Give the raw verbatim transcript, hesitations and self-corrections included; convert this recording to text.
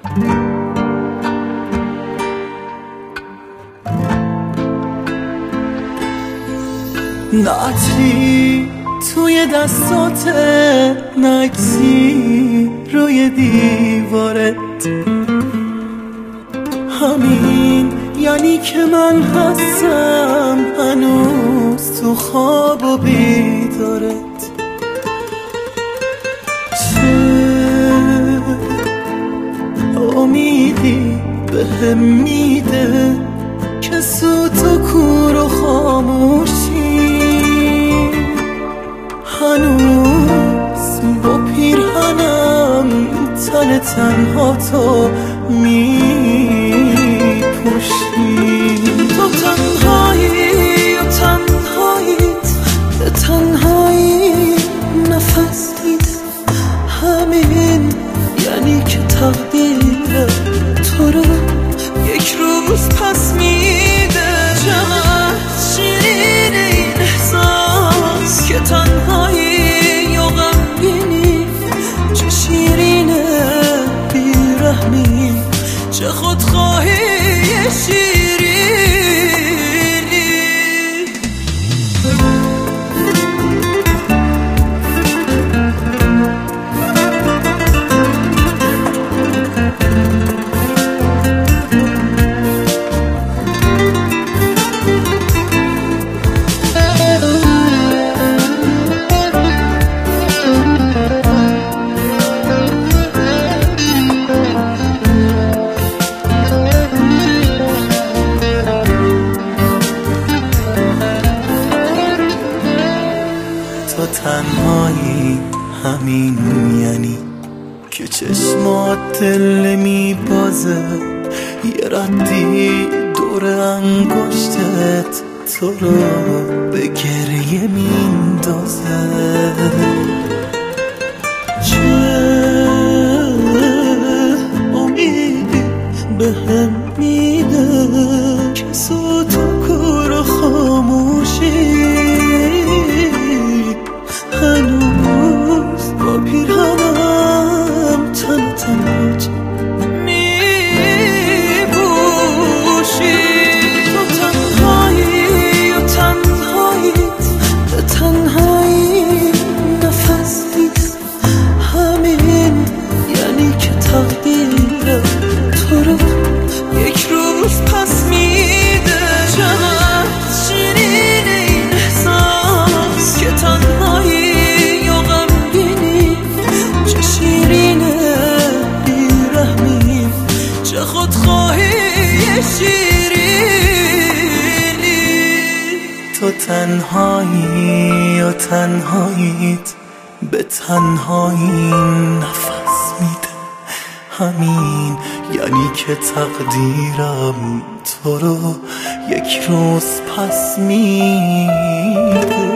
نه عطری توی دستات، نه عکسی روی دیوارت. همین یعنی که من هستم هنوز تو خواب و بیدارت. چه امیدی به هم میده که سوت و کور و خاموشی هنوز با پیرهنم تن تنها تو میپوشی. تو تنهایی و تنهاییت به تنهایی نفس میده. همین یعنی که تقدیر تو رو یک روز پس میده. چقدر شیرین این احساس که تنهایی و غمگینی، چه شیرینه بیرحمی، چه خودخواهی شیرینی. تو تنهایی، همین یعنی که چشمات دل میبازه. یه ردی دور انگشتت تو رو به گریه میندازه. چه امیدی به هم میده که صوت و کور و خاموشی هنوز با پیرهنم تن تنهاج میپوشی. تو تنهایی و تنهاییت به تنهایی نفس نیست. همین یعنی که تقدیر تو رو یک روز پس میده. چقدر شیرین این احساس که تنهایی تو تنهایی و تنهاییت به تنهایی نفس میده. همین یعنی که تقدیرم تو رو یک روز پس میده.